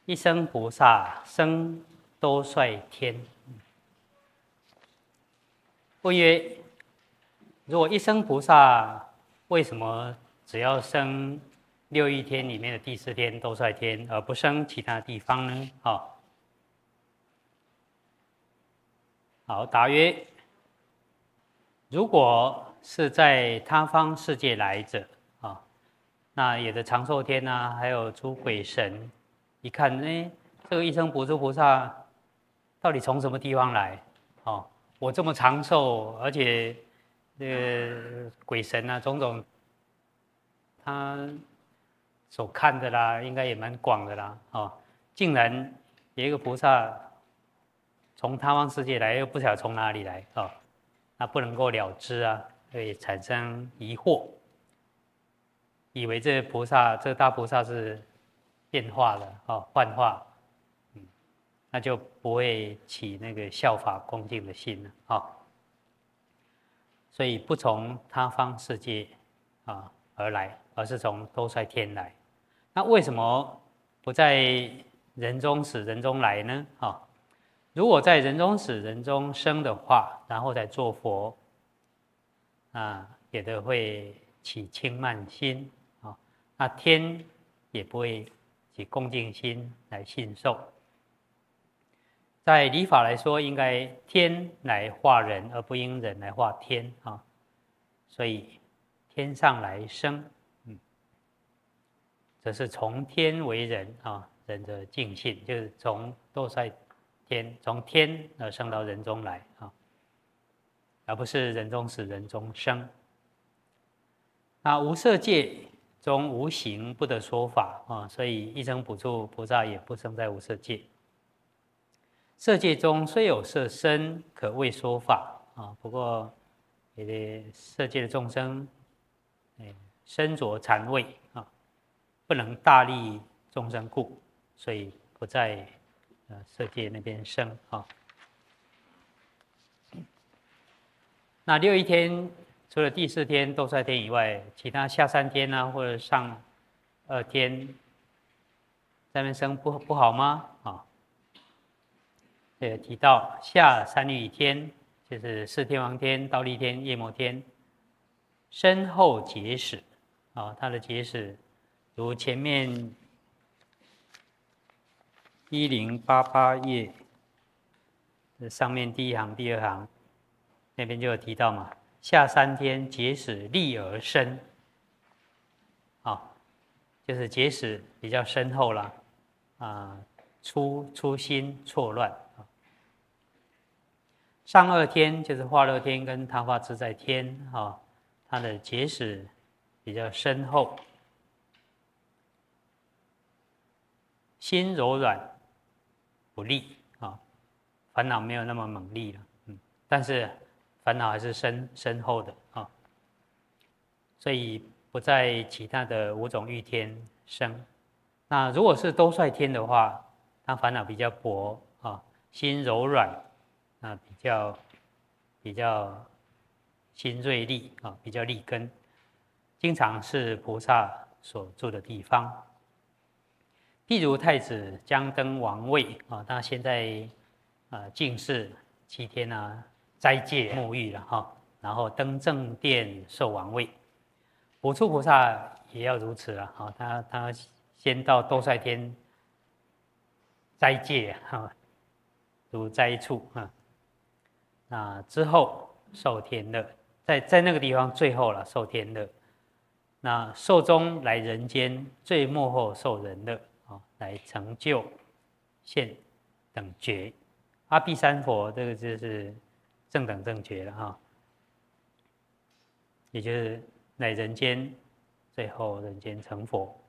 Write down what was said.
一生菩萨生多率天。问曰：如果一生菩萨，为什么只要生六欲天里面的第四天多率天，而不生其他地方呢？好，答曰：如果是在他方世界来者，那有的长寿天啊，还有诸鬼神，一看，这个一生补处菩萨到底从什么地方来？我这么长寿，而且鬼神啊种种，他所看的啦，应该也蛮广的啦，竟然有一个菩萨从他方世界来，又不晓得从哪里来，那不能够了知啊，会产生疑惑，以为这菩萨，这大菩萨是变化了，幻化，那就不会起那个效法恭敬的心了，所以不从他方世界而来，而是从多率天来。那为什么不在人中死人中来呢？如果在人中死人中生的话，然后再做佛，有的会起轻慢心，那天也不会起恭敬心来信受。在理法来说，应该天来化人，而不应人来化天所以天上来生，则是从天为人人的净性，就是从多率天，从天而生到人中来而不是人中死人中生。那无色界中无形不得说法所以一生补处菩萨也不生在无色界。色界中虽有色身，可谓说法不过色界的众生身着禅位不能大利众生故，所以不在色界那边生那六欲天除了第四天多率天以外，其他下三天或者上二天在那边生不好吗？提到下三律天，就是四天王天、忉利天、夜摩天，身后结使它的结使如前面1088页上面第一行、第二行那边就有提到嘛，下三天结使立而生，就是结使比较深厚啦，初心错乱。上二天就是化乐天跟他化自在天它的结使比较深厚，心柔软不利烦恼没有那么猛烈了，但是烦恼还是深厚的所以不在其他的五种欲天生。那如果是多率天的话，它烦恼比较薄心柔软比较心锐利比较利根，经常是菩萨所住的地方。譬如太子将登王位他现在进士7天斋戒沐浴了然后登正殿受王位。补处菩萨也要如此了他先到多率天斋戒如斋处那之后受天乐，在那个地方最后了受天乐。那寿终来人间，最末后受人乐来成就现等觉。阿毗三佛这个就是正等正觉了也就是来人间，最后人间成佛。